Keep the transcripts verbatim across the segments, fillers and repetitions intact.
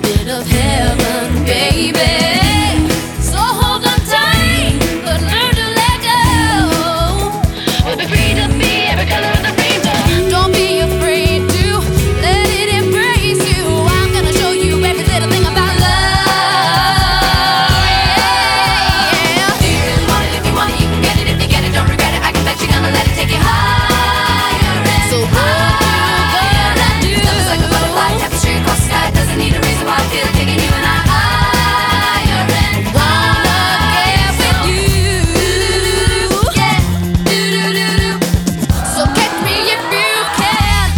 bit of heaven, baby. So hold on tight, but learn to let go. We'll be free to be every color of the rainbow. Don't be afraid to let it embrace you. I'm gonna show you every little thing about love. Yeah. Do you really want it? If you want it, you can get it. If you get it, don't regret it. I can bet you're gonna let it take you higher and so higher. What you gonna do? Love is like a butterfly tapestry across the sky. Doesn't need a reason why I feel it taking you and I higher and wanna get with you. Yeah, do do do do. So catch me if you can.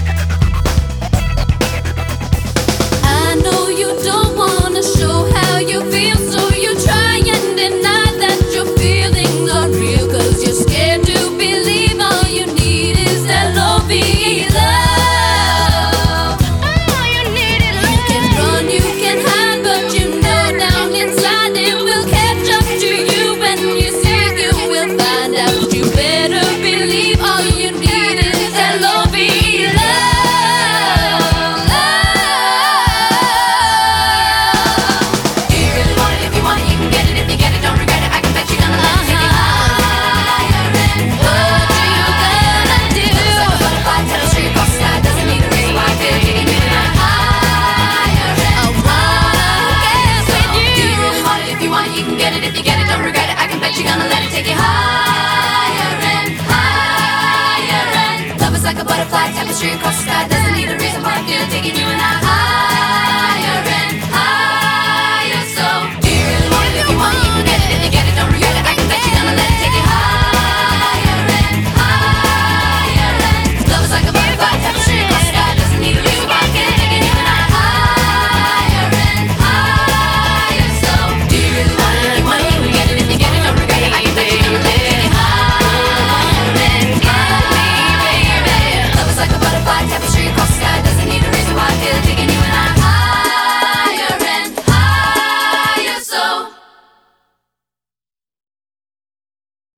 I know you don't wanna show how you feel, so you try and deny that your feelings are real. Cause you're scared to believe all you need is that lovey love. All you need is love. You can run, you can hide, but you know down inside it will catch up to you. When you see it, you will find out. You better believe all you need is that lovey love. Do you really want it? If you want it, you can get it. If you get it, don't regret it. I can bet you're gonna let it take you higher and what you gonna do? Looks like a butterfly tapestry across the sky. Doesn't need a reason why I feel it taking you and I higher and I wanna get with you. Do you really want it? If you want it, you can get it. If you get it, don't regret it. I can bet you're gonna let it take you higher and higher and love is like a butterfly tapestry across the sky. Doesn't need a reason why I feel it taking you and I